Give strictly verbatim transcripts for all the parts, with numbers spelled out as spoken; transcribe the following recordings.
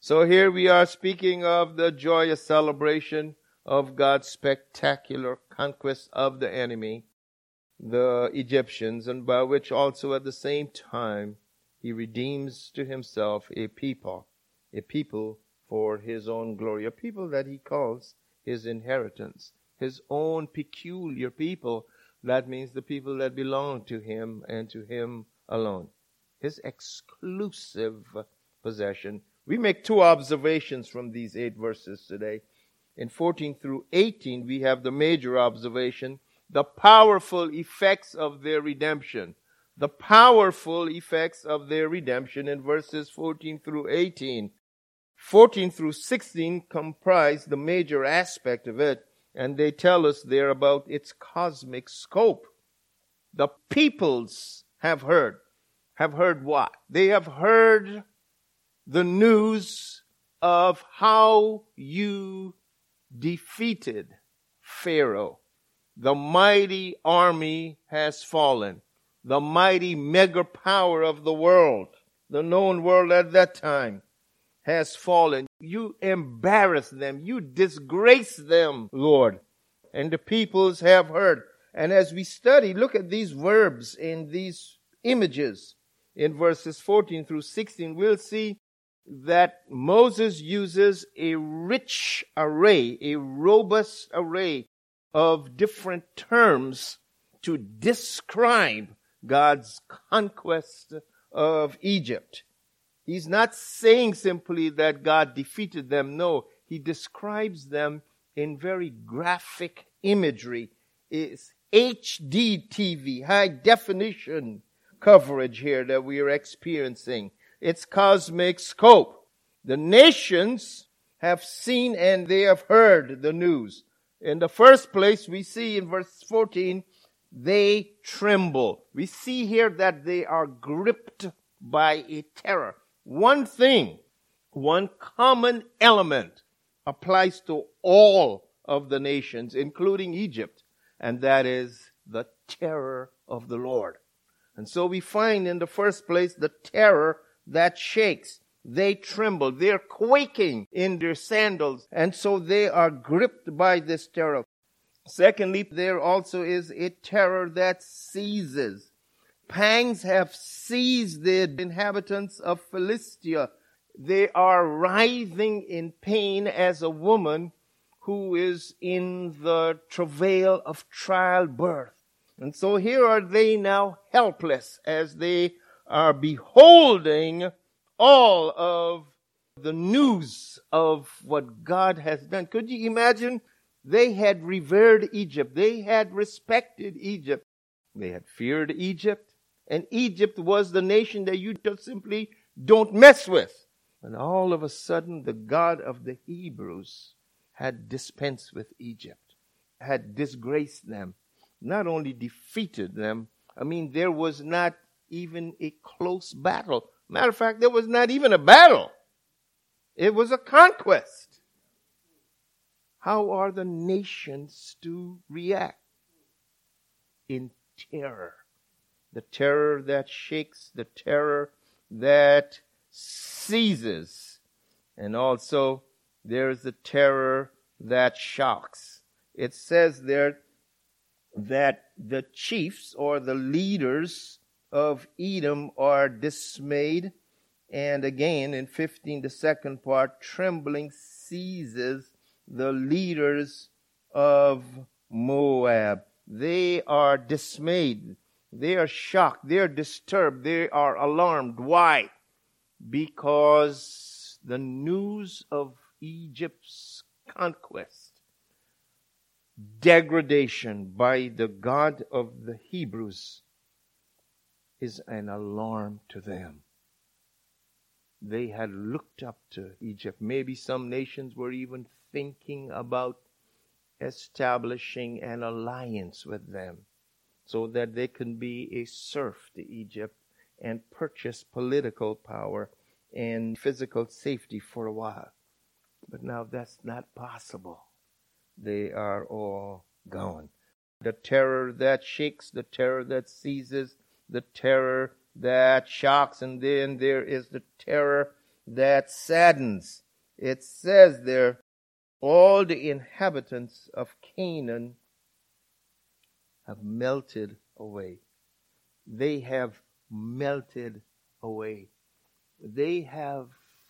So here we are speaking of the joyous celebration of God's spectacular conquest of the enemy, the Egyptians, and by which also at the same time he redeems to himself a people, a people for his own glory, a people that he calls his inheritance, his own peculiar people. That means the people that belong to him and to him alone, his exclusive possession. We make two observations from these eight verses today. In fourteen through eighteen, we have the major observation, the powerful effects of their redemption. The powerful effects of their redemption in verses fourteen through eighteen. fourteen through sixteen comprise the major aspect of it, and they tell us there about its cosmic scope. The peoples have heard. Have heard what? They have heard the news of how you defeated Pharaoh. The mighty army has fallen. The mighty mega power of the world, the known world at that time, has fallen. You embarrass them. You disgrace them, Lord. And the peoples have heard. And as we study, look at these verbs in these images in verses fourteen through sixteen, we'll see that Moses uses a rich array, a robust array of different terms to describe God's conquest of Egypt. He's not saying simply that God defeated them. No, he describes them in very graphic imagery. It's H D T V, high definition coverage here that we are experiencing. It's cosmic scope. The nations have seen and they have heard the news. In the first place, we see in verse fourteen, they tremble. We see here that they are gripped by a terror. One thing, one common element applies to all of the nations, including Egypt, and that is the terror of the Lord. And so we find in the first place the terror that shakes. They tremble. They're quaking in their sandals. And so they are gripped by this terror. Secondly, there also is a terror that seizes. Pangs have seized the inhabitants of Philistia. They are writhing in pain as a woman who is in the travail of childbirth. And so here are they now helpless as they are beholding all of the news of what God has done. Could you imagine? They had revered Egypt. They had respected Egypt. They had feared Egypt. And Egypt was the nation that you just simply don't mess with. And all of a sudden, the God of the Hebrews had dispensed with Egypt, had disgraced them, not only defeated them. I mean, there was not even a close battle. Matter of fact, there was not even a battle. It was a conquest. How are the nations to react? In terror. The terror that shakes, the terror that seizes. And also, there's the terror that shocks. It says there that the chiefs or the leaders of Edom are dismayed. And again, in fifteen, the second part, trembling seizes the leaders of Moab. They are dismayed. They are shocked. They are disturbed. They are alarmed. Why? Because the news of Egypt's conquest, degradation by the God of the Hebrews, is an alarm to them. They had looked up to Egypt. Maybe some nations were even thinking about establishing an alliance with them so that they can be a serf to Egypt and purchase political power and physical safety for a while. But now that's not possible. They are all gone. The terror that shakes, the terror that seizes, the terror that shocks, and then there is the terror that saddens. It says there, all the inhabitants of Canaan have melted away. They have melted away. They have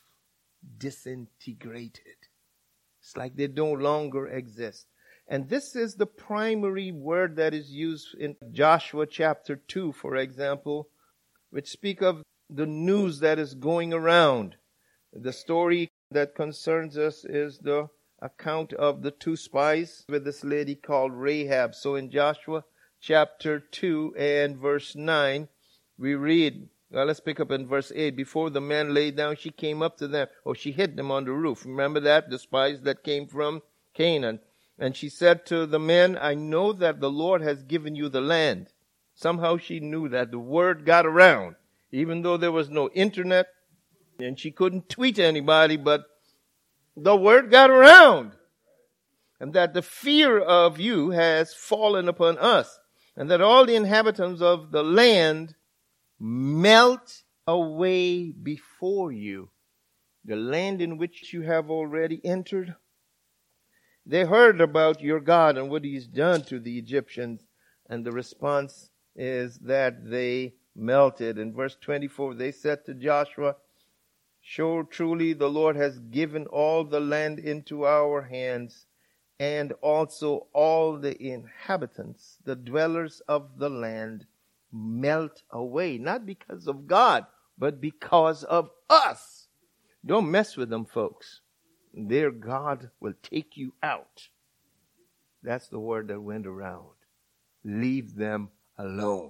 disintegrated. It's like they no longer exist. And this is the primary word that is used in Joshua chapter two, for example, which speak of the news that is going around. The story that concerns us is the account of the two spies with this lady called Rahab. So in Joshua chapter two and verse nine, we read, well, let's pick up in verse eight. Before the men lay down, she came up to them, or she hid them on the roof. Remember that? The spies that came from Canaan. And she said to the men, I know that the Lord has given you the land. Somehow she knew that the word got around, even though there was no internet and she couldn't tweet anybody, but the word got around. And that the fear of you has fallen upon us, and that all the inhabitants of the land melt away before you. The land in which you have already entered. They heard about your God and what he's done to the Egyptians, and the response is that they melted. In verse twenty-four, they said to Joshua, sure, truly the Lord has given all the land into our hands, and also all the inhabitants, the dwellers of the land, melt away. Not because of God, but because of us. Don't mess with them, folks. Their God will take you out. That's the word that went around. Leave them alone.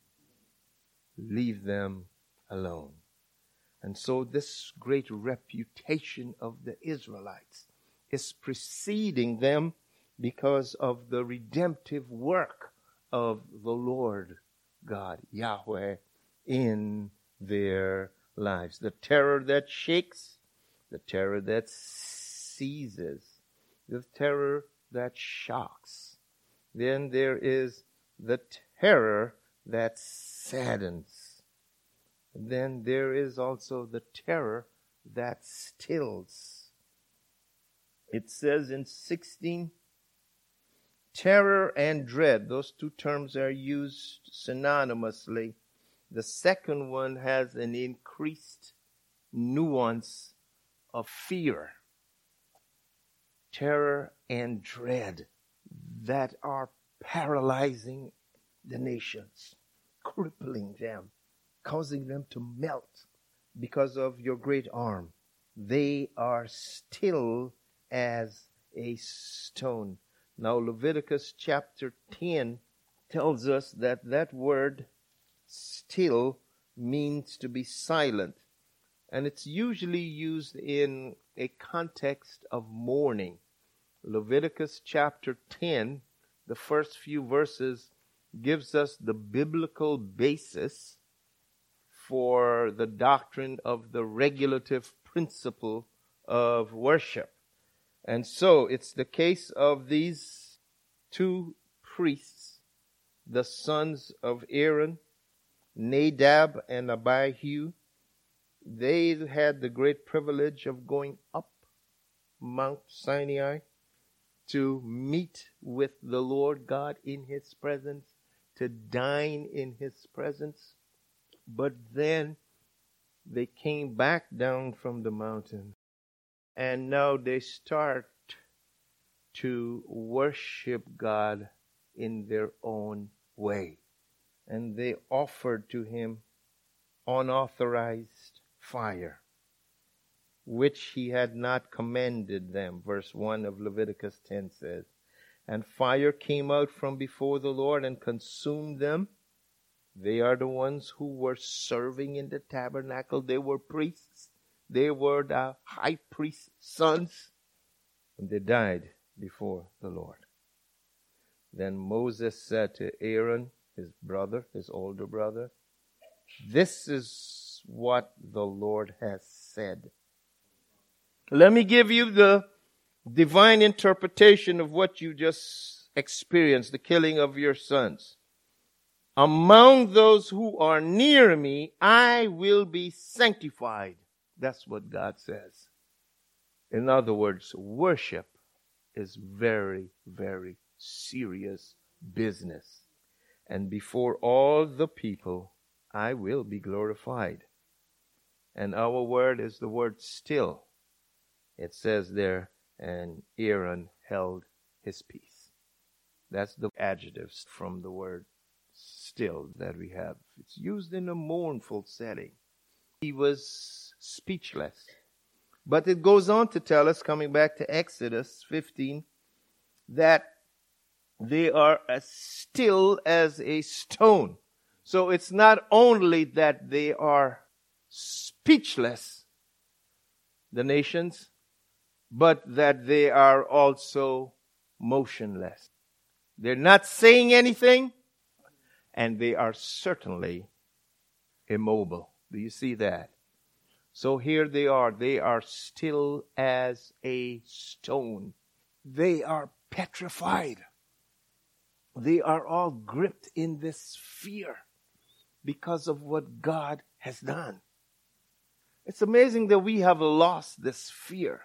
Leave them alone. And so this great reputation of the Israelites is preceding them because of the redemptive work of the Lord God, Yahweh, in their lives. The terror that shakes, the terror that seizes, the terror that shocks. Then there is the terror that saddens. Then there is also the terror that stills. It says in sixteen, terror and dread, those two terms are used synonymously. The second one has an increased nuance of fear. Terror and dread that are paralyzing the nations, crippling them, causing them to melt because of your great arm. They are still as a stone. Now Leviticus chapter ten tells us that that word still means to be silent. And it's usually used in a context of mourning. Leviticus chapter ten, the first few verses, gives us the biblical basis for the doctrine of the regulative principle of worship. And so it's the case of these two priests, the sons of Aaron, Nadab and Abihu. They had the great privilege of going up Mount Sinai to meet with the Lord God in his presence, to dine in his presence. But then they came back down from the mountain, and now they start to worship God in their own way. And they offered to him unauthorized fire, which he had not commanded them. Verse one of Leviticus ten says, and fire came out from before the Lord and consumed them. They are the ones who were serving in the tabernacle. They were priests. They were the high priest's sons. And they died before the Lord. Then Moses said to Aaron, his brother, his older brother, this is what the Lord has said. Let me give you the divine interpretation of what you just experienced, the killing of your sons. Among those who are near me, I will be sanctified. That's what God says. In other words, worship is very, very serious business. And before all the people, I will be glorified. And our word is the word still. It says there, and Aaron held his peace. That's the adjectives from the word still that we have. It's used in a mournful setting. He was speechless. But it goes on to tell us, coming back to Exodus fifteen, that they are as still as a stone. So it's not only that they are speechless, the nations, but that they are also motionless. They're not saying anything, and they are certainly immobile. Do you see that? So here they are. They are still as a stone. They are petrified. They are all gripped in this fear because of what God has done. It's amazing that we have lost this fear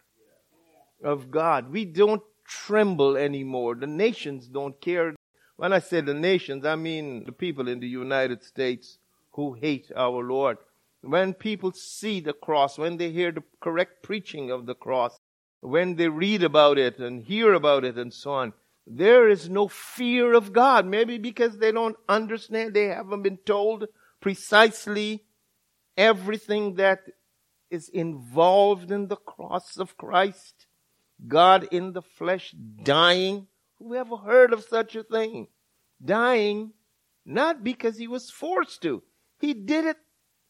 of God. We don't tremble anymore. The nations don't care. When I say the nations, I mean the people in the United States who hate our Lord. When people see the cross, when they hear the correct preaching of the cross, when they read about it and hear about it and so on, there is no fear of God. Maybe because they don't understand, they haven't been told precisely everything that is involved in the cross of Christ. God in the flesh dying. Who ever heard of such a thing? Dying not because he was forced to. He did it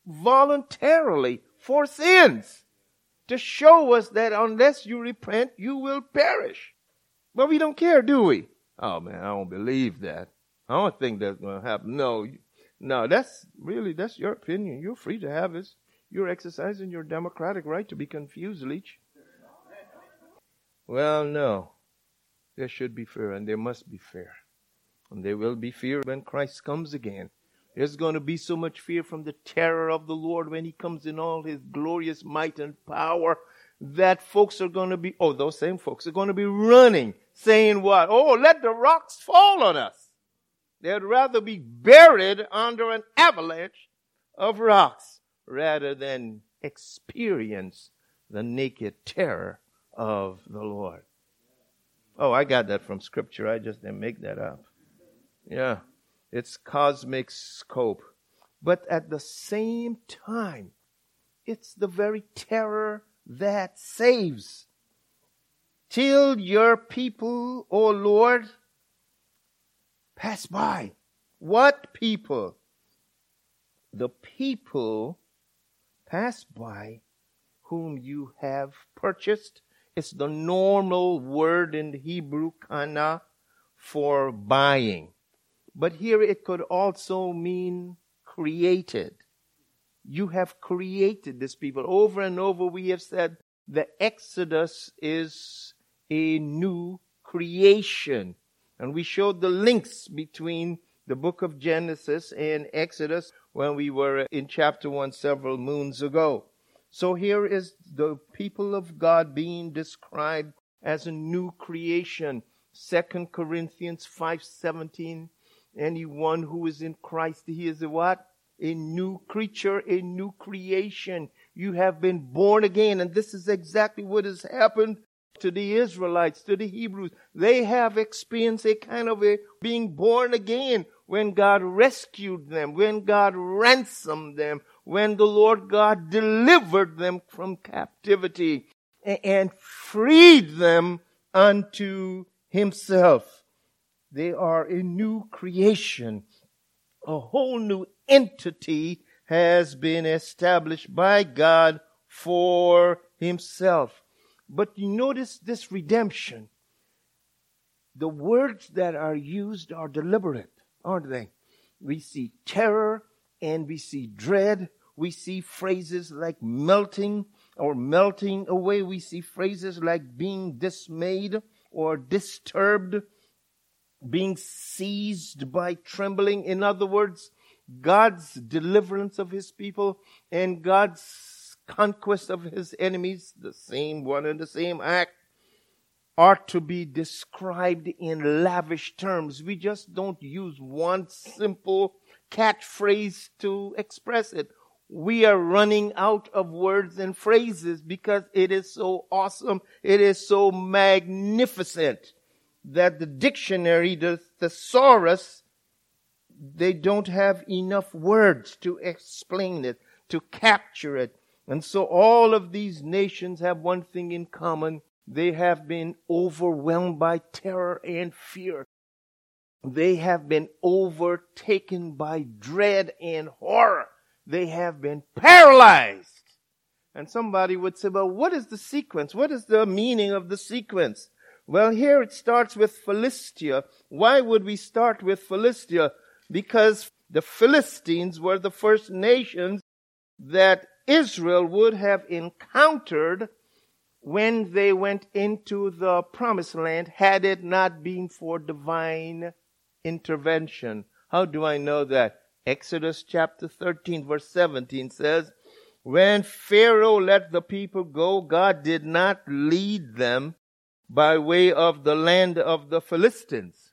voluntarily for sins, to show us that unless you repent, you will perish. But we don't care, do we? Oh man, I don't believe that. I don't think that's going to happen. No, no, that's really, that's your opinion. You're free to have it. You're exercising your democratic right to be confused, Leach. Well, no. There should be fear, and there must be fear. And there will be fear when Christ comes again. There's going to be so much fear from the terror of the Lord when he comes in all his glorious might and power that folks are going to be, oh, those same folks are going to be running, saying what? Oh, let the rocks fall on us. They'd rather be buried under an avalanche of rocks rather than experience the naked terror of the Lord. Oh, I got that from Scripture. I just didn't make that up. Yeah. It's cosmic scope. But at the same time, it's the very terror that saves. Till your people, O Lord, pass by. What people? The people pass by whom you have purchased. It's the normal word in the Hebrew, kana, for buying. But here it could also mean created. You have created this people. Over and over we have said the Exodus is a new creation. And we showed the links between the book of Genesis and Exodus when we were in chapter one several moons ago. So here is the people of God being described as a new creation. Second Corinthians five seventeen. Anyone who is in Christ, he is a what? A new creature, a new creation. You have been born again. And this is exactly what has happened to the Israelites, to the Hebrews. They have experienced a kind of a being born again when God rescued them, when God ransomed them, when the Lord God delivered them from captivity and freed them unto himself. They are a new creation. A whole new entity has been established by God for himself. But you notice this redemption. The words that are used are deliberate, aren't they? We see terror and we see dread. We see phrases like melting or melting away. We see phrases like being dismayed or disturbed, being seized by trembling. In other words, God's deliverance of his people and God's conquest of his enemies, the same one and the same act, are to be described in lavish terms. We just don't use one simple catchphrase to express it. We are running out of words and phrases because it is so awesome, it is so magnificent that the dictionary, the thesaurus, they don't have enough words to explain it, to capture it. And so all of these nations have one thing in common. They have been overwhelmed by terror and fear. They have been overtaken by dread and horror. They have been paralyzed. And somebody would say, well, what is the sequence? What is the meaning of the sequence? Well, here it starts with Philistia. Why would we start with Philistia? Because the Philistines were the first nations that Israel would have encountered when they went into the promised land, had it not been for divine intervention. How do I know that? Exodus chapter thirteen verse seventeen says, when Pharaoh let the people go, God did not lead them by way of the land of the Philistines.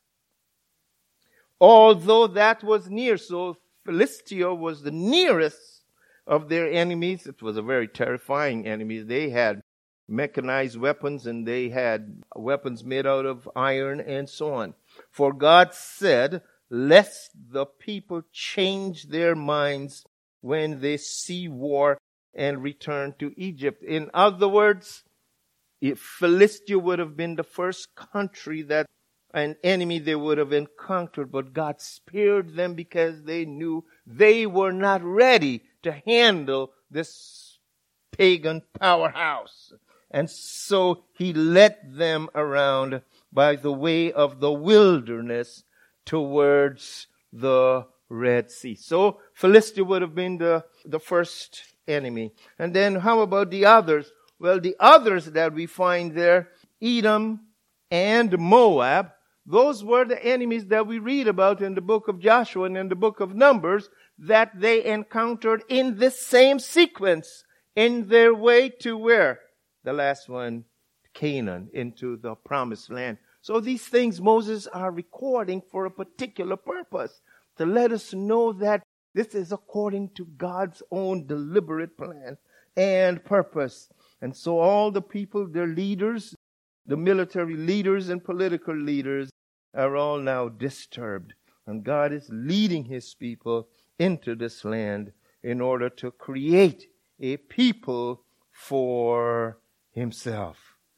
Although that was near, so Philistia was the nearest of their enemies. It was a very terrifying enemy. They had mechanized weapons and they had weapons made out of iron and so on. For God said, lest the people change their minds when they see war and return to Egypt. In other words, if Philistia would have been the first country that an enemy they would have encountered, but God spared them because they knew they were not ready to handle this pagan powerhouse. And so he led them around by the way of the wilderness towards the Red Sea. So Philistia would have been the, the first enemy. And then how about the others? Well, the others that we find there, Edom and Moab, those were the enemies that we read about in the book of Joshua and in the book of Numbers that they encountered in this same sequence in their way to where? The last one, Canaan, into the promised land. So these things Moses are recording for a particular purpose, to let us know that this is according to God's own deliberate plan and purpose. And so all the people, their leaders, the military leaders and political leaders are all now disturbed. And God is leading his people into this land in order to create a people for himself.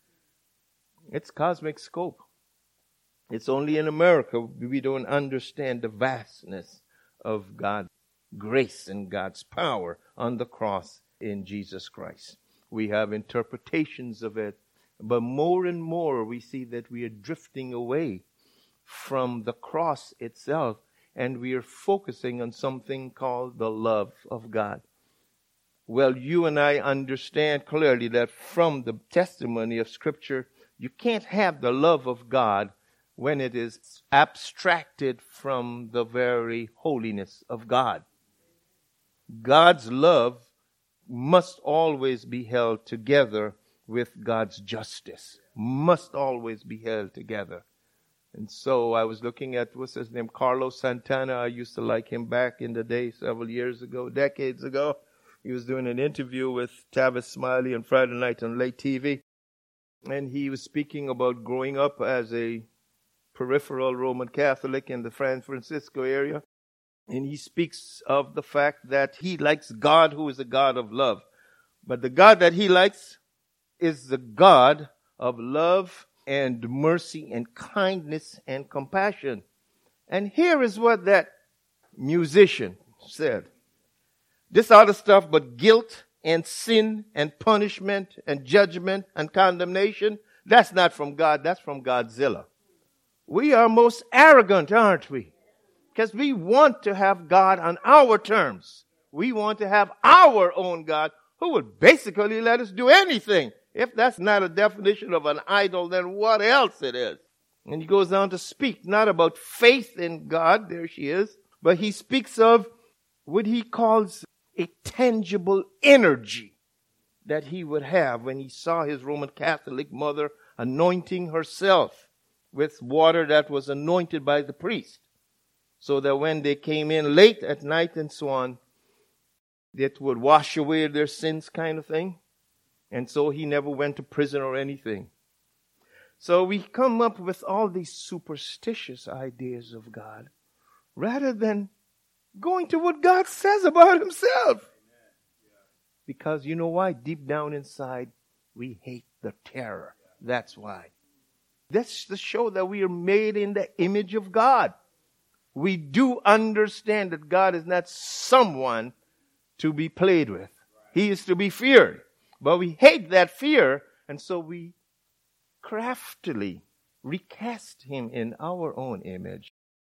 It's cosmic scope. It's only in America we don't understand the vastness of God's grace and God's power on the cross in Jesus Christ. We have interpretations of it, but more and more we see that we are drifting away from the cross itself, and we are focusing on something called the love of God. Well, you and I understand clearly that from the testimony of Scripture, you can't have the love of God when it is abstracted from the very holiness of God. God's love must always be held together with God's justice. Must always be held together. And so I was looking at, what's his name, Carlos Santana. I used to like him back in the day, several years ago, decades ago. He was doing an interview with Tavis Smiley on Friday night on late T V. And he was speaking about growing up as a peripheral Roman Catholic in the San Francisco area. And he speaks of the fact that he likes God, who is a God of love. But the God that he likes is the God of love and mercy and kindness and compassion. And here is what that musician said. This other stuff but guilt and sin and punishment and judgment and condemnation, that's not from God, that's from Godzilla. We are most arrogant, aren't we? Because we want to have God on our terms. We want to have our own God who would basically let us do anything. If that's not a definition of an idol, then what else it is? And he goes on to speak not about faith in God, there she is, but he speaks of what he calls a tangible energy. that he would have when he saw his Roman Catholic mother anointing herself with water that was anointed by the priest, so that when they came in late at night and so on, it would wash away their sins, kind of thing. And so he never went to prison or anything. So we come up with all these superstitious ideas of God rather than going to what God says about himself. Because you know why? Deep down inside, we hate the terror. That's why. That's to show that we are made in the image of God. We do understand that God is not someone to be played with. He is to be feared. But we hate that fear, and so we craftily recast him in our own image,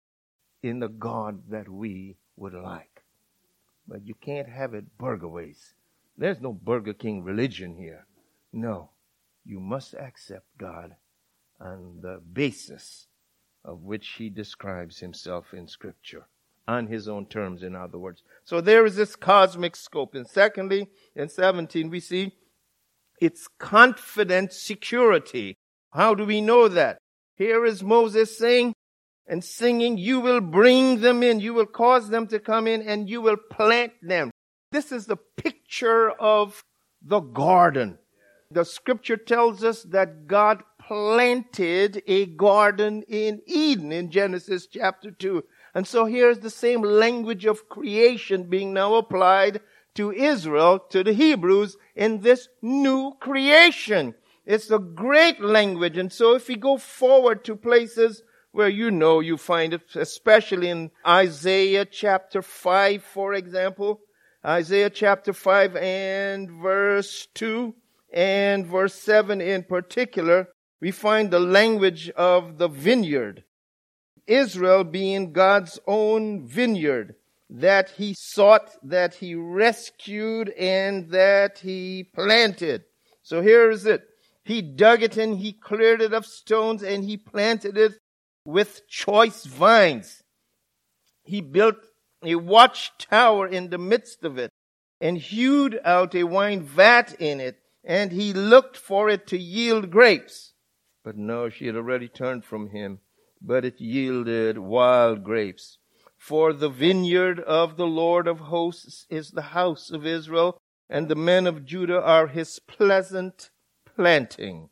in the God that we would like. But you can't have it burger ways. There's no Burger King religion here. No. You must accept God on the basis of which he describes himself in Scripture. On his own terms, in other words. So there is this cosmic scope. And secondly, in seventeen, we see its confident security. How do we know that? Here is Moses saying and singing, you will bring them in, you will cause them to come in, and you will plant them. This is the picture of the garden. The Scripture tells us that God planted a garden in Eden in Genesis chapter two. And so here's the same language of creation being now applied to Israel, to the Hebrews, in this new creation. It's a great language. And so if we go forward to places where you know you find it, especially in Isaiah chapter five, for example, Isaiah chapter five and verse two and verse seven in particular, we find the language of the vineyard. Israel being God's own vineyard that he sought, that he rescued, and that he planted. So here is it. He dug it and he cleared it of stones and he planted it with choice vines. He built a watchtower in the midst of it and hewed out a wine vat in it, and he looked for it to yield grapes. But no, she had already turned from him. But it yielded wild grapes. For the vineyard of the Lord of hosts is the house of Israel, and the men of Judah are his pleasant planting.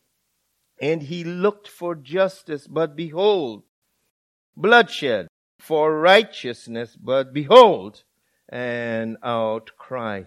And he looked for justice, but behold, bloodshed, for righteousness, but behold, an outcry.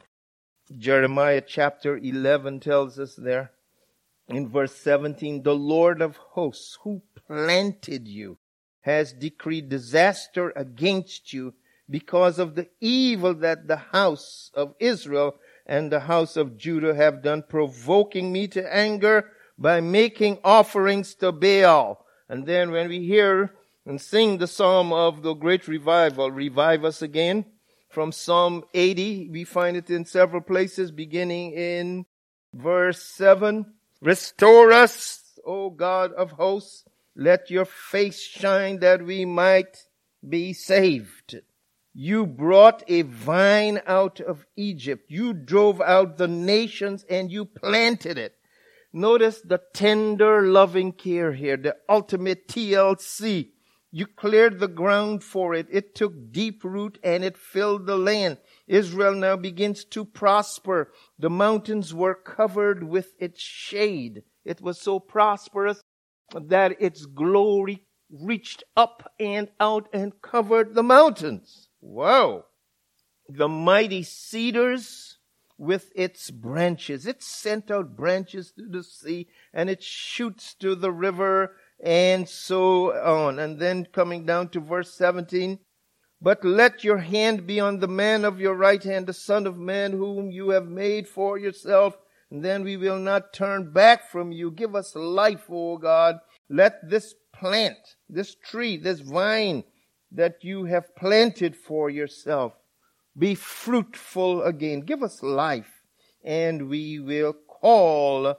Jeremiah chapter eleven tells us there, in verse seventeen, the Lord of hosts, who planted you, has decreed disaster against you because of the evil that the house of Israel and the house of Judah have done, provoking me to anger by making offerings to Baal. And then when we hear and sing the psalm of the great revival, revive us again, from Psalm eighty, we find it in several places, beginning in verse seven. Restore us, O God of hosts. Let your face shine that we might be saved. You brought a vine out of Egypt. You drove out the nations and you planted it. Notice the tender, loving care here, the ultimate T L C. You cleared the ground for it. It took deep root and it filled the land. Israel now begins to prosper. The mountains were covered with its shade. It was so prosperous that its glory reached up and out and covered the mountains. Wow! The mighty cedars with its branches. It sent out branches to the sea and it shoots to the river and so on. And then coming down to verse seventeen, but let your hand be on the man of your right hand, the Son of Man, whom you have made for yourself, and then we will not turn back from you. Give us life, O God. Let this plant, this tree, this vine that you have planted for yourself be fruitful again. Give us life, and we will call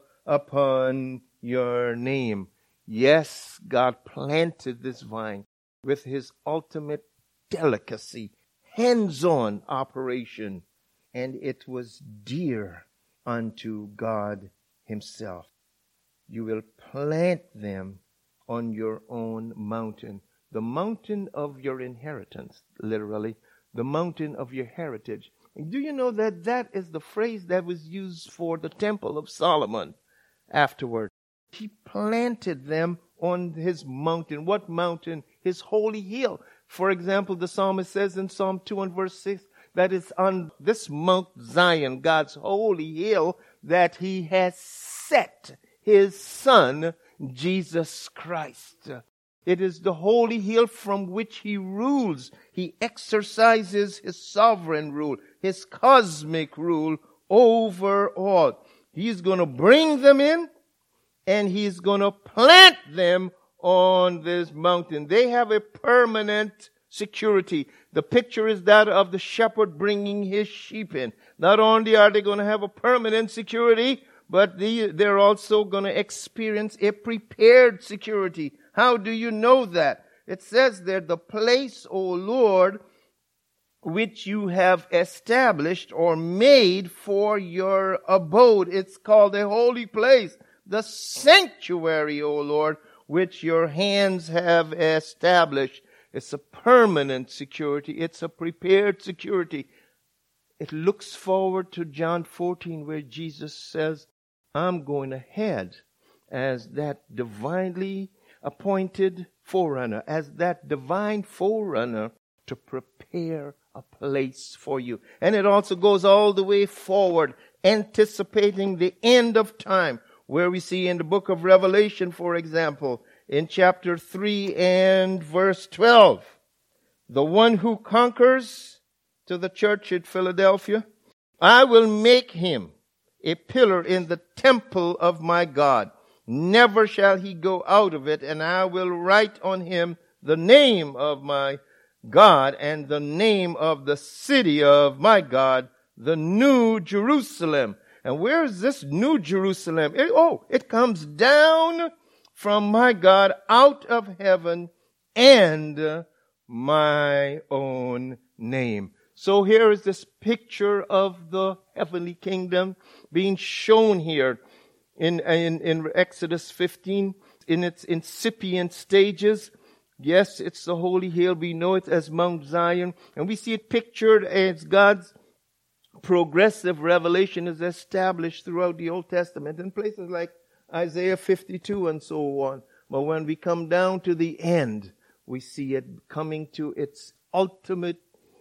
upon your name. Yes, God planted this vine with his ultimate delicacy, hands-on operation, and it was dear unto God himself. You will plant them on your own mountain, the mountain of your inheritance, literally, the mountain of your heritage. And do you know that that is the phrase that was used for the Temple of Solomon afterward? He planted them on his mountain. What mountain? His holy hill. For example, the psalmist says in Psalm two and verse six, that it's on this Mount Zion, God's holy hill, that he has set his Son, Jesus Christ. It is the holy hill from which he rules. He exercises his sovereign rule, his cosmic rule over all. He's going to bring them in, and he's going to plant them on this mountain. They have a permanent security. The picture is that of the shepherd bringing his sheep in. Not only are they going to have a permanent security, but they, they're also going to experience a prepared security. How do you know that? It says there, the place, O Lord, which you have established or made for your abode. It's called a holy place. The sanctuary, O Lord, which your hands have established. It's a permanent security. It's a prepared security. It looks forward to John fourteen, where Jesus says, I'm going ahead as that divinely appointed forerunner, as that divine forerunner to prepare a place for you. And it also goes all the way forward, anticipating the end of time, where we see in the book of Revelation, for example, in chapter three and verse twelve, the one who conquers, to the church at Philadelphia, I will make him a pillar in the temple of my God. Never shall he go out of it, and I will write on him the name of my God and the name of the city of my God, the New Jerusalem. And where is this New Jerusalem? It, oh, it comes down from my God out of heaven, and my own name. So here is this picture of the heavenly kingdom being shown here in, in, in Exodus fifteen in its incipient stages. Yes, it's the holy hill. We know it as Mount Zion. And we see it pictured as God's progressive revelation is established throughout the Old Testament in places like Isaiah fifty-two and so on. But when we come down to the end, we see it coming to its ultimate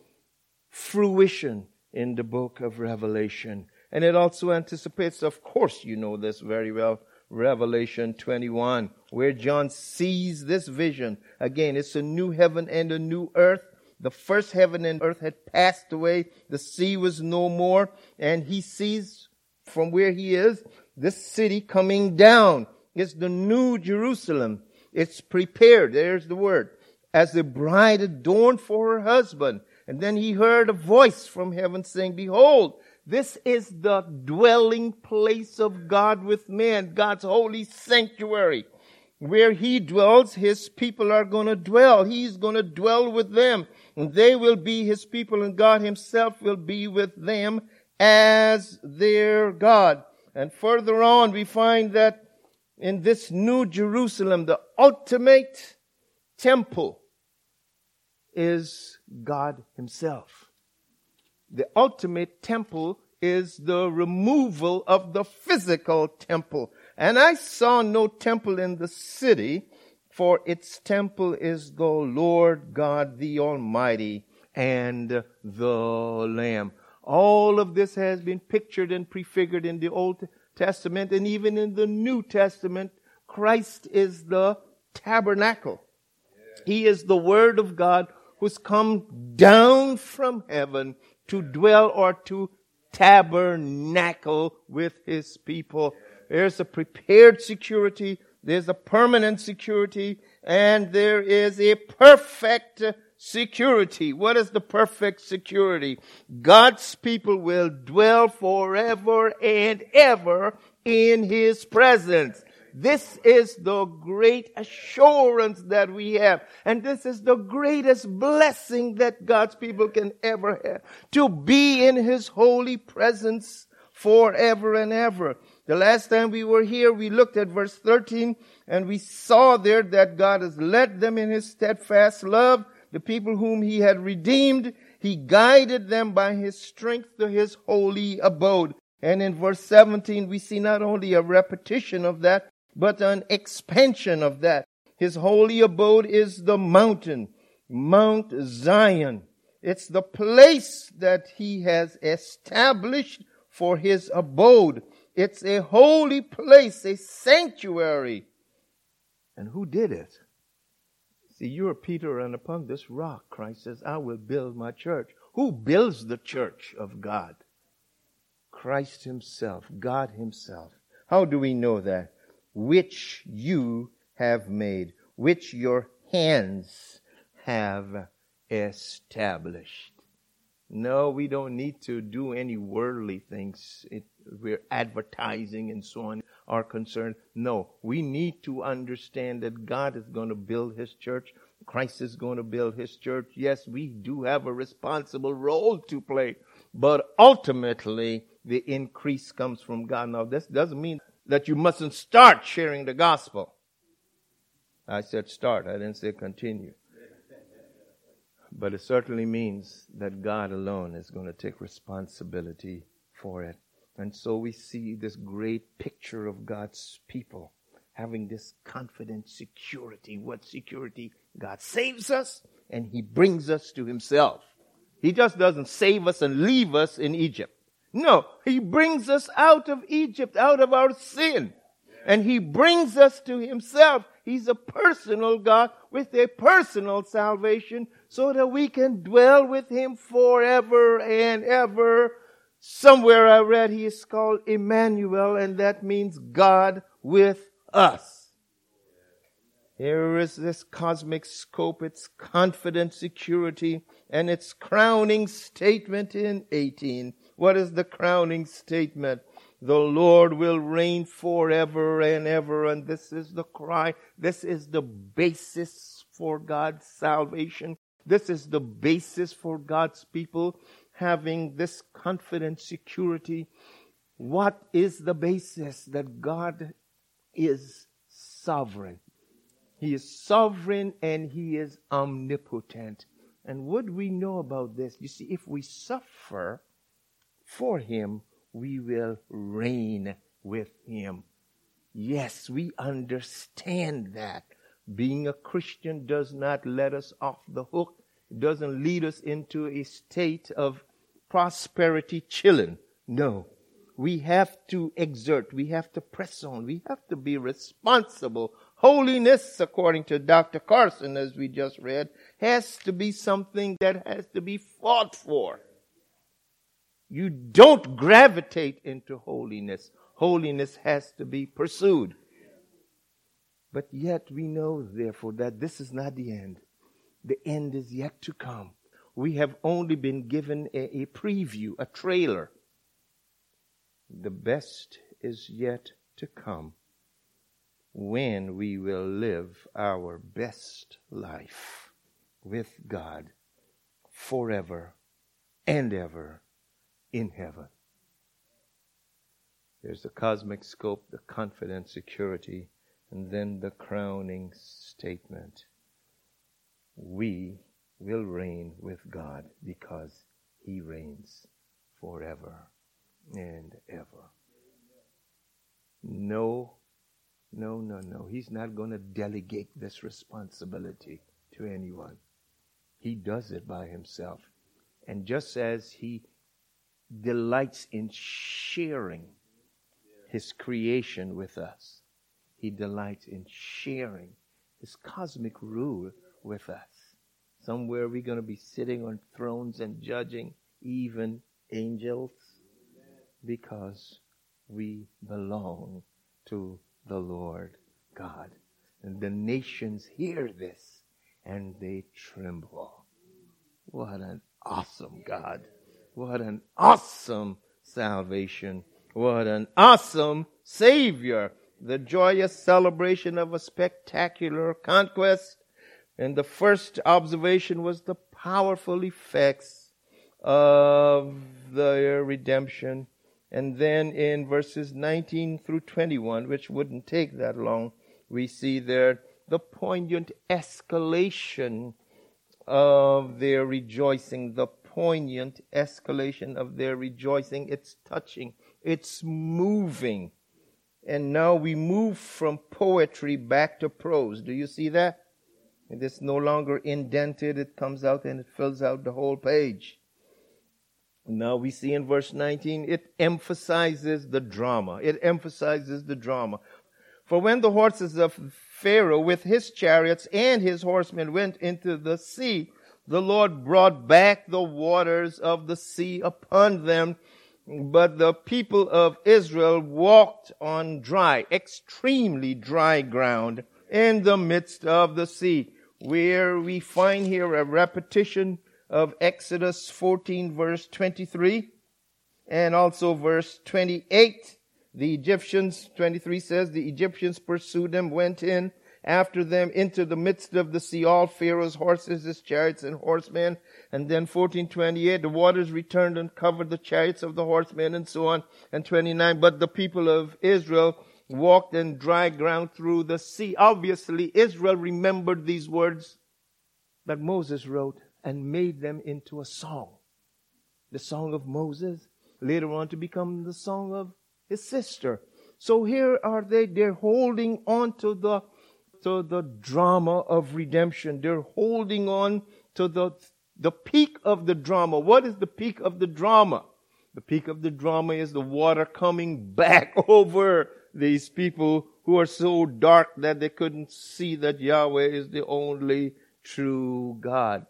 fruition in the book of Revelation. And it also anticipates, of course you know this very well, Revelation twenty-one, where John sees this vision. Again, it's a new heaven and a new earth. The first heaven and earth had passed away. The sea was no more. And he sees from where he is, this city coming down. It's the New Jerusalem. It's prepared. There's the word. As a bride adorned for her husband. And then he heard a voice from heaven saying, behold, this is the dwelling place of God with man, God's holy sanctuary. Where he dwells, his people are going to dwell. He's going to dwell with them. And they will be his people, and God himself will be with them as their God. And further on, we find that in this New Jerusalem, the ultimate temple is God himself. The ultimate temple is the removal of the physical temple. And I saw no temple in the city, for its temple is the Lord God, the Almighty, and the Lamb. All of this has been pictured and prefigured in the Old Testament, and even in the New Testament, Christ is the tabernacle. He is the Word of God who's come down from heaven to dwell or to tabernacle with his people. There's a prepared security, there's a permanent security, and there is a perfect security. What is the perfect security? God's people will dwell forever and ever in his presence. This is the great assurance that we have. And this is the greatest blessing that God's people can ever have. To be in his holy presence forever and ever. The last time we were here, we looked at verse thirteen, and we saw there that God has led them in His steadfast love. The people whom He had redeemed, He guided them by His strength to His holy abode. And in verse seventeen, we see not only a repetition of that, but an expansion of that. His holy abode is the mountain, Mount Zion. It's the place that He has established for His abode. It's a holy place, a sanctuary. And who did it? See, you are Peter, and upon this rock, Christ says, I will build my church. Who builds the church of God? Christ Himself, God Himself. How do we know that? Which you have made, which your hands have established. No, we don't need to do any worldly things. It, we're advertising and so on are concerned. No, we need to understand that God is going to build His church. Christ is going to build His church. Yes, we do have a responsible role to play, but ultimately the increase comes from God. Now, this doesn't mean that you mustn't start sharing the gospel. I said start. I didn't say continue. But it certainly means that God alone is going to take responsibility for it. And so we see this great picture of God's people having this confident security. What security? God saves us and He brings us to Himself. He just doesn't save us and leave us in Egypt. No, He brings us out of Egypt, out of our sin. And He brings us to Himself. He's a personal God with a personal salvation so that we can dwell with Him forever and ever. Somewhere I read He is called Emmanuel, and that means God with us. Here is this cosmic scope, its confident security, and its crowning statement in eighteen. What is the crowning statement? The Lord will reign forever and ever. And this is the cry. This is the basis for God's salvation. This is the basis for God's people having this confident security. What is the basis? That God is sovereign. He is sovereign and He is omnipotent. And what we know about this? You see, if we suffer for Him, we will reign with Him. Yes, we understand that. Being a Christian does not let us off the hook. It doesn't lead us into a state of prosperity chilling. No. We have to exert. We have to press on. We have to be responsible. Holiness, according to Doctor Carson, as we just read, has to be something that has to be fought for. You don't gravitate into holiness. Holiness has to be pursued. But yet we know, therefore, that this is not the end. The end is yet to come. We have only been given a, a preview, a trailer. The best is yet to come, when we will live our best life with God forever and ever in heaven. There's the cosmic scope, the confident security, and then the crowning statement. We will reign with God because He reigns forever and ever. No, no, no, no. He's not going to delegate this responsibility to anyone. He does it by Himself. And just as He delights in sharing His creation with us, He delights in sharing His cosmic rule with us. Somewhere we're going to be sitting on thrones and judging even angels, because we belong to the Lord God. And the nations hear this and they tremble. What an awesome God. What an awesome salvation. What an awesome Savior. The joyous celebration of a spectacular conquest. And the first observation was the powerful effects of the redemption. And then in verses nineteen through twenty-one, which wouldn't take that long, we see there the poignant escalation of their rejoicing, the poignant escalation of their rejoicing. It's touching, it's moving. And now we move from poetry back to prose. Do you see that? It's no longer indented. It comes out and it fills out the whole page. Now we see in verse nineteen, it emphasizes the drama. It emphasizes the drama. For when the horses of Pharaoh with his chariots and his horsemen went into the sea, the Lord brought back the waters of the sea upon them. But the people of Israel walked on dry, extremely dry ground in the midst of the sea, where we find here a repetition of Exodus fourteen, verse twenty-three, and also verse twenty-eight. The Egyptians, twenty-three says, the Egyptians pursued them, went in after them into the midst of the sea, all Pharaoh's horses, his chariots and horsemen. And then fourteen twenty-eight, the waters returned and covered the chariots of the horsemen, and so on. And twenty-nine, but the people of Israel walked in dry ground through the sea. Obviously, Israel remembered these words that Moses wrote and made them into a song. The song of Moses, later on to become the song of his sister. So here are they, they're holding on to the to the drama of redemption. They're holding on to the, the peak of the drama. What is the peak of the drama? The peak of the drama is the water coming back over these people who are so dark that they couldn't see that Yahweh is the only true God.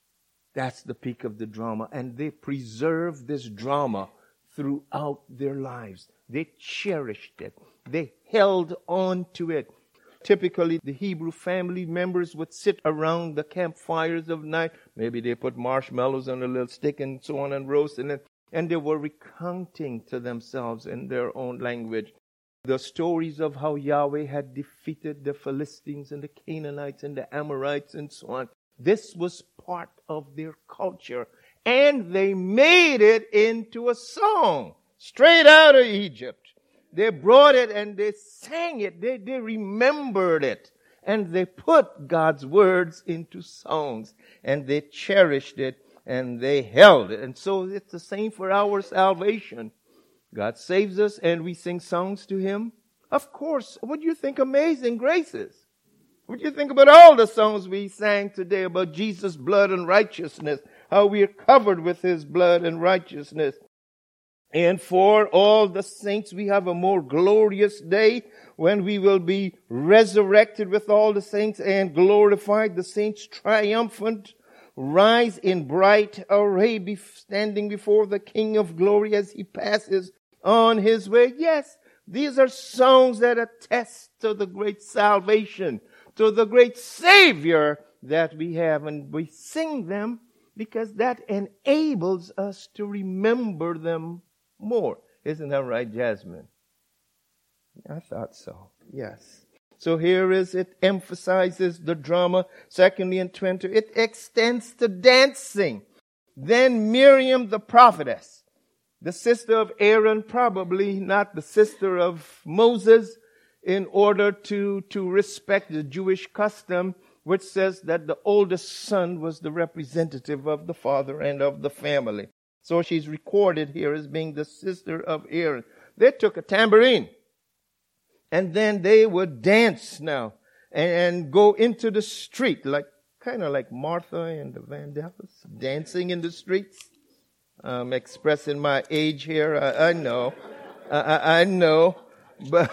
That's the peak of the drama. And they preserved this drama throughout their lives. They cherished it. They held on to it. Typically, the Hebrew family members would sit around the campfires of night. Maybe they put marshmallows on a little stick and so on and roasting it. And they were recounting to themselves in their own language the stories of how Yahweh had defeated the Philistines and the Canaanites and the Amorites and so on. This was part of their culture. And they made it into a song straight out of Egypt. They brought it and they sang it. They, they remembered it. And they put God's words into songs. And they cherished it and they held it. And so it's the same for our salvation. God saves us and we sing songs to Him. Of course, what do you think Amazing Grace is? What do you think about all the songs we sang today about Jesus' blood and righteousness? How we are covered with His blood and righteousness. And for all the saints, we have a more glorious day when we will be resurrected with all the saints and glorified. The saints triumphant, rise in bright array, standing before the King of glory as He passes on His way. Yes, these are songs that attest to the great salvation, to the great Savior that we have. And we sing them because that enables us to remember them more. Isn't that right, Jasmine? I thought so. Yes. So here is, it emphasizes the drama. Secondly, in twenty, it extends to dancing. Then Miriam the prophetess, the sister of Aaron, probably not the sister of Moses, in order to, to respect the Jewish custom, which says that the oldest son was the representative of the father and of the family. So she's recorded here as being the sister of Aaron. They took a tambourine. And then they would dance now. And, and go into the street. Like, kind of like Martha and the Vandellas. Dancing in the streets. I'm expressing my age here. I, I know. I, I know. But,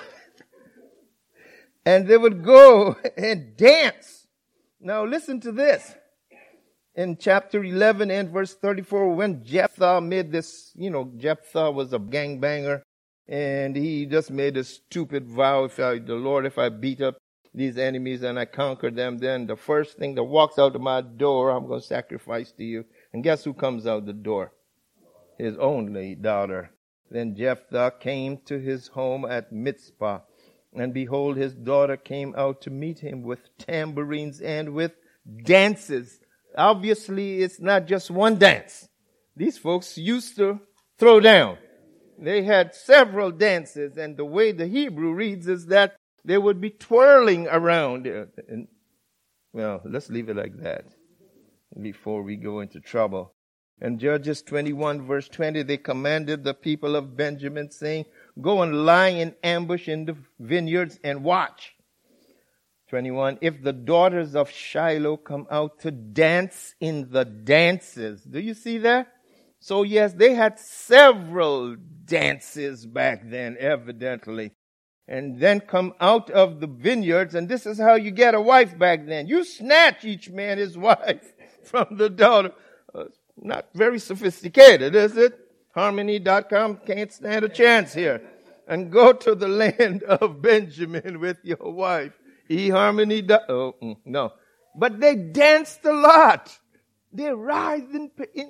and they would go and dance. Now listen to this. In chapter eleven and verse thirty-four, when Jephthah made this, you know, Jephthah was a gangbanger, and he just made a stupid vow, if I, the Lord, if I beat up these enemies and I conquer them, then the first thing that walks out of my door, I'm going to sacrifice to you. And guess who comes out the door? His only daughter. Then Jephthah came to his home at Mizpah, and behold, his daughter came out to meet him with tambourines and with dances. Obviously, it's not just one dance. These folks used to throw down. They had several dances, and the way the Hebrew reads is that they would be twirling around. And, well, let's leave it like that before we go into trouble. And Judges twenty-one, verse twenty, they commanded the people of Benjamin, saying, go and lie in ambush in the vineyards and watch. twenty-one, if the daughters of Shiloh come out to dance in the dances. Do you see that? So yes, they had several dances back then, evidently. And then come out of the vineyards, and this is how you get a wife back then. You snatch each man his wife from the daughter. Uh, not very sophisticated, is it? Harmony dot com can't stand a chance here. And go to the land of Benjamin with your wife. eHarmony. Oh, mm, no. But they danced a lot. They writhed in, in.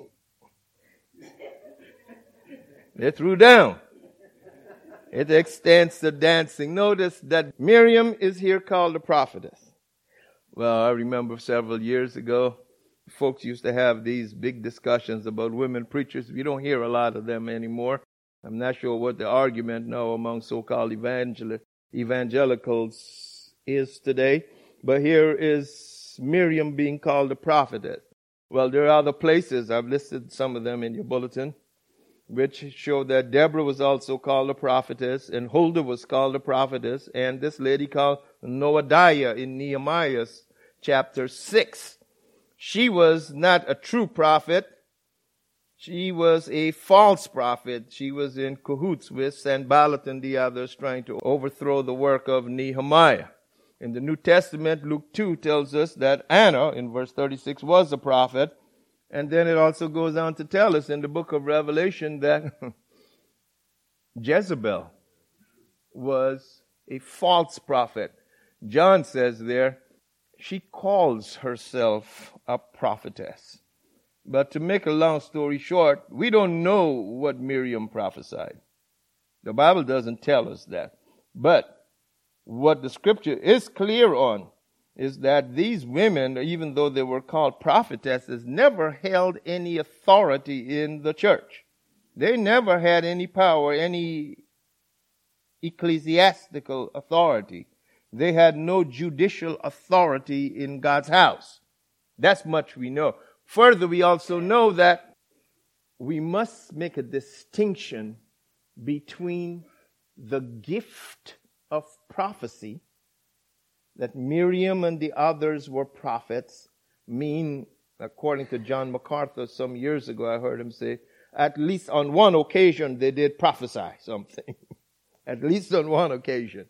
They threw down. It extends to dancing. Notice that Miriam is here called a prophetess. Well, I remember several years ago, folks used to have these big discussions about women preachers. We don't hear a lot of them anymore. I'm not sure what the argument now among so-called evangel- evangelicals is today. But here is Miriam being called a prophetess. Well, there are other places. I've listed some of them in your bulletin, which show that Deborah was also called a prophetess, and Huldah was called a prophetess, and this lady called Noadiah in Nehemiah's chapter six. She was not a true prophet. She was a false prophet. She was in cahoots with Sanballat and the others trying to overthrow the work of Nehemiah. In the New Testament, Luke two tells us that Anna, in verse thirty-six, was a prophet. And then it also goes on to tell us in the book of Revelation that Jezebel was a false prophet. John says there, she calls herself a prophetess. But to make a long story short, we don't know what Miriam prophesied. The Bible doesn't tell us that. But what the scripture is clear on is that these women, even though they were called prophetesses, never held any authority in the church. They never had any power, any ecclesiastical authority. They had no judicial authority in God's house. That's much we know. Further, we also know that we must make a distinction between the gift of prophecy, that Miriam and the others were prophets, mean, according to John MacArthur some years ago, I heard him say, at least on one occasion they did prophesy something. At least on one occasion.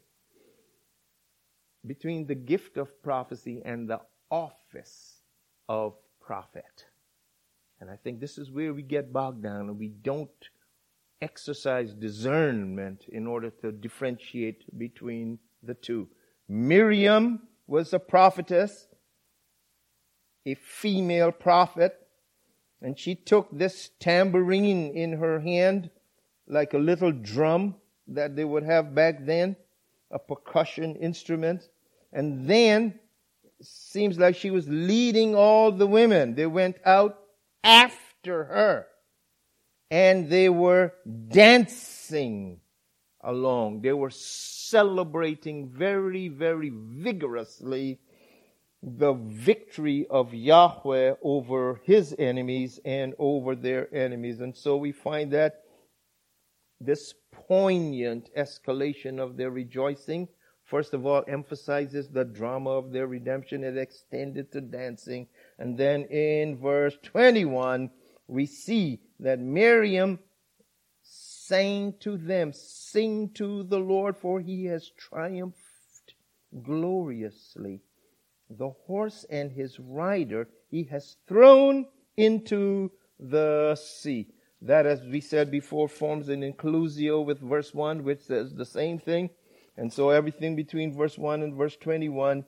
Between the gift of prophecy and the office of prophet. And I think this is where we get bogged down, and we don't exercise discernment in order to differentiate between the two. Miriam was a prophetess, a female prophet, and she took this tambourine in her hand like a little drum that they would have back then, a percussion instrument. And then it seems like she was leading all the women. They went out after her, and they were dancing along. They were celebrating very, very vigorously the victory of Yahweh over his enemies and over their enemies. And so we find that this poignant escalation of their rejoicing, first of all, emphasizes the drama of their redemption. It extended to dancing. And then in verse twenty-one, we see that Miriam sang to them, sing to the Lord, for he has triumphed gloriously. The horse and his rider he has thrown into the sea. That, as we said before, forms an inclusio with verse one, which says the same thing. And so everything between verse one and verse twenty-one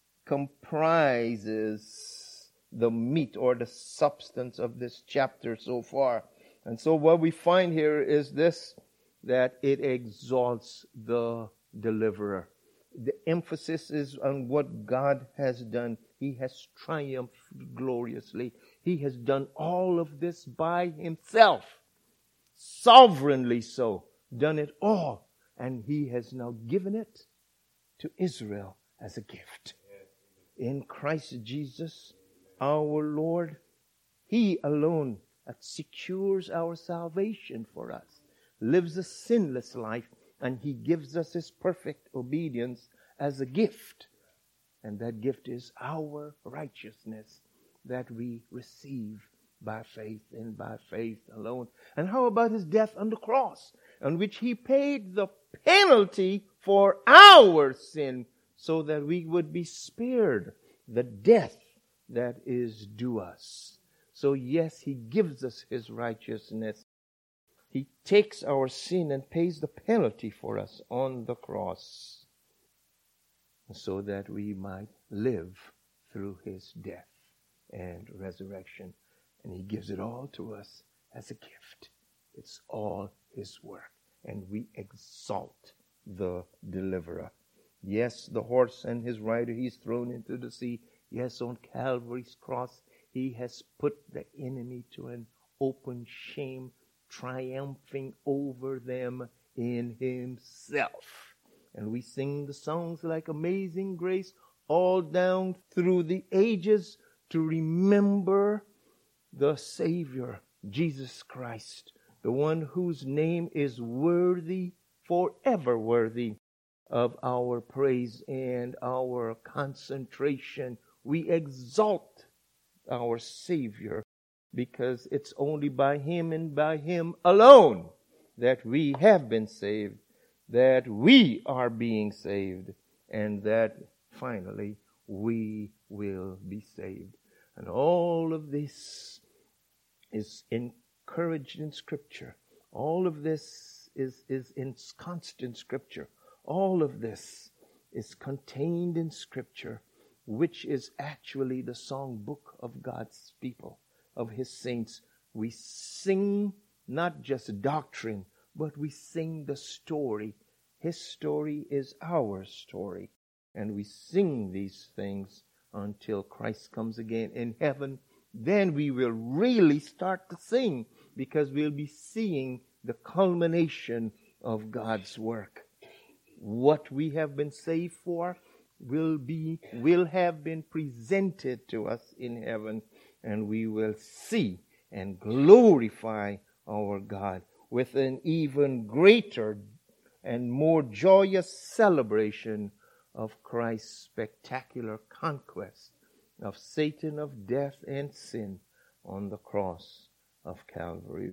comprises the meat or the substance of this chapter so far. And so what we find here is this, that it exalts the deliverer. The emphasis is on what God has done. He has triumphed gloriously. He has done all of this by himself. sovereignly so, done it all. And he has now given it to Israel as a gift. In Christ Jesus, our Lord, he alone that secures our salvation for us, lives a sinless life, and he gives us his perfect obedience as a gift. And that gift is our righteousness that we receive by faith and by faith alone. And how about his death on the cross, on which he paid the penalty for our sin so that we would be spared the death that is due us. So yes, he gives us his righteousness. He takes our sin and pays the penalty for us on the cross so that we might live through his death and resurrection. And he gives it all to us as a gift. It's all his work. And we exalt the deliverer. Yes, the horse and his rider he's thrown into the sea. Yes, on Calvary's cross, he has put the enemy to an open shame, triumphing over them in himself. And we sing the songs like Amazing Grace all down through the ages to remember the Savior, Jesus Christ, the one whose name is worthy, forever worthy of our praise and our concentration. We exalt our Savior because it's only by him and by him alone that we have been saved, that we are being saved, and that finally we will be saved. And all of this is encouraged in Scripture. All of this is, is in constant Scripture. All of this is contained in Scripture, which is actually the songbook of God's people, of his saints. We sing not just doctrine, but we sing the story. His story is our story. And we sing these things until Christ comes again in heaven. Then we will really start to sing, because we'll be seeing the culmination of God's work. What we have been saved for will be, will have been presented to us in heaven, and we will see and glorify our God with an even greater and more joyous celebration of Christ's spectacular conquest of Satan, of death and sin on the cross of Calvary.